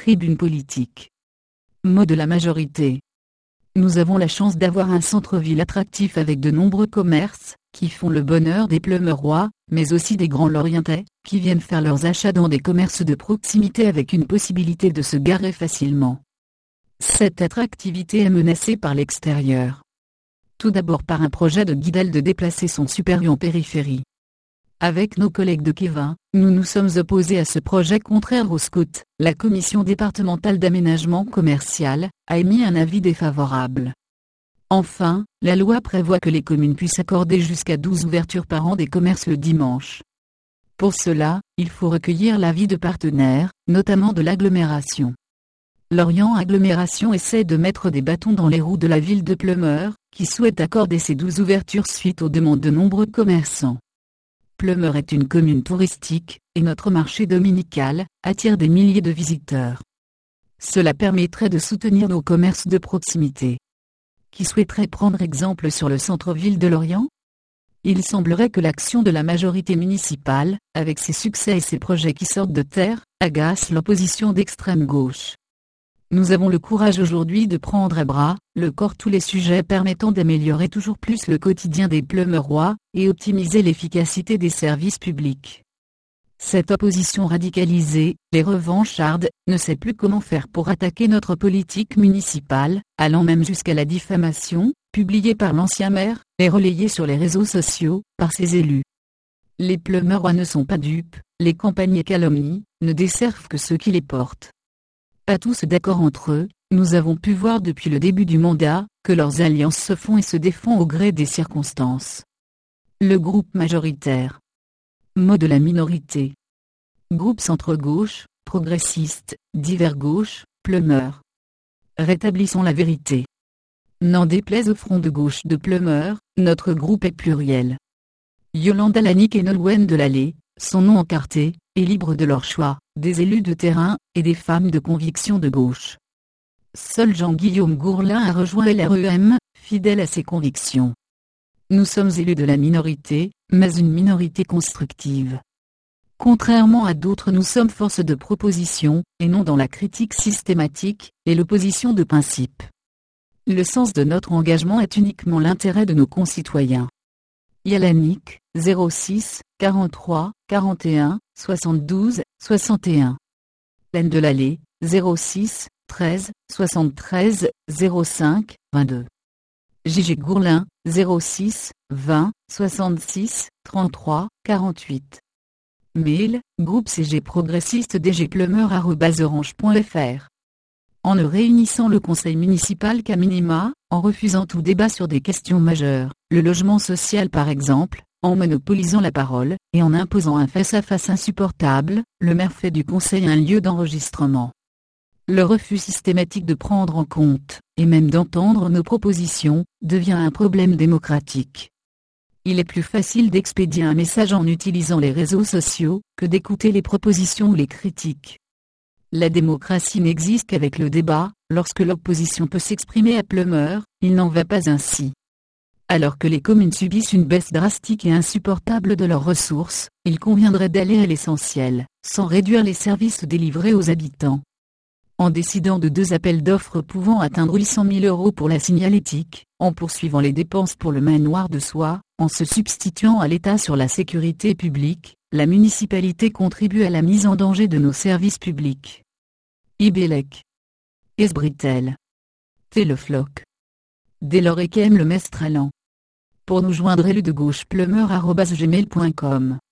tribune politique. Mot de la majorité. Nous avons la chance d'avoir un centre-ville attractif avec de nombreux commerces, qui font le bonheur des Plemerois, mais aussi des grands Lorientais, qui viennent faire leurs achats dans des commerces de proximité avec une possibilité de se garer facilement. Cette attractivité est menacée par l'extérieur. Tout d'abord par un projet de Guidel de déplacer son super-U en périphérie. Avec nos collègues de Kévin, nous nous sommes opposés à ce projet contraire au SCOT. La commission départementale d'aménagement commercial a émis un avis défavorable. Enfin, la loi prévoit que les communes puissent accorder jusqu'à 12 ouvertures par an des commerces le dimanche. Pour cela, il faut recueillir l'avis de partenaires, notamment de l'agglomération. Lorient Agglomération essaie de mettre des bâtons dans les roues de la ville de Pleumeur, qui souhaite accorder ces 12 ouvertures suite aux demandes de nombreux commerçants. Pleumeur est une commune touristique, et notre marché dominical attire des milliers de visiteurs. Cela permettrait de soutenir nos commerces de proximité. Qui souhaiterait prendre exemple sur le centre-ville de Lorient? Il semblerait que l'action de la majorité municipale, avec ses succès et ses projets qui sortent de terre, agace l'opposition d'extrême gauche. Nous avons le courage aujourd'hui de prendre à bras le corps tous les sujets permettant d'améliorer toujours plus le quotidien des Pleumeurois, et optimiser l'efficacité des services publics. Cette opposition radicalisée, les revanchardes, ne sait plus comment faire pour attaquer notre politique municipale, allant même jusqu'à la diffamation, publiée par l'ancien maire, et relayée sur les réseaux sociaux, par ses élus. Les Pleumeurois ne sont pas dupes, les campagnes et calomnies ne desservent que ceux qui les portent. Pas tous d'accord entre eux, nous avons pu voir depuis le début du mandat, que leurs alliances se font et se défont au gré des circonstances. Le groupe majoritaire. Mot de la minorité. Groupe centre-gauche, progressiste, divers gauche, Pleumeur. Rétablissons la vérité. N'en déplaise au front de gauche de Pleumeur, notre groupe est pluriel. Yolanda Lanique et Nolwenn Delallée, sont non encartés, et libres de leur choix, des élus de terrain, et des femmes de conviction de gauche. Seul Jean-Guillaume Gourlin a rejoint LREM, fidèle à ses convictions. Nous sommes élus de la minorité, mais une minorité constructive. Contrairement à d'autres, nous sommes force de proposition, et non dans la critique systématique, et l'opposition de principe. Le sens de notre engagement est uniquement l'intérêt de nos concitoyens. Yalanique, 06, 43, 41, 72, 61. Laine Delallée, 06, 13, 73, 05, 22. J.G. Gourlin, 06, 20, 66, 33, 48. Mail, groupe CG progressiste dgpleumeur@orange.fr. En ne réunissant le conseil municipal qu'à minima, en refusant tout débat sur des questions majeures, le logement social par exemple, en monopolisant la parole, et en imposant un face-à-face insupportable, le maire fait du conseil un lieu d'enregistrement. Le refus systématique de prendre en compte, et même d'entendre nos propositions, devient un problème démocratique. Il est plus facile d'expédier un message en utilisant les réseaux sociaux, que d'écouter les propositions ou les critiques. La démocratie n'existe qu'avec le débat. Lorsque l'opposition peut s'exprimer à Pleumeur, il n'en va pas ainsi. Alors que les communes subissent une baisse drastique et insupportable de leurs ressources, il conviendrait d'aller à l'essentiel, sans réduire les services délivrés aux habitants. En décidant de 2 appels d'offres pouvant atteindre 800 000 € pour la signalétique, en poursuivant les dépenses pour le manoir de Soie, en se substituant à l'État sur la sécurité publique, la municipalité contribue à la mise en danger de nos services publics. Ibélec. Esbritel. Télefloc. Deloré Kem le Mestralan. Pour nous joindre, élu de gauche pleumeur@gmail.com.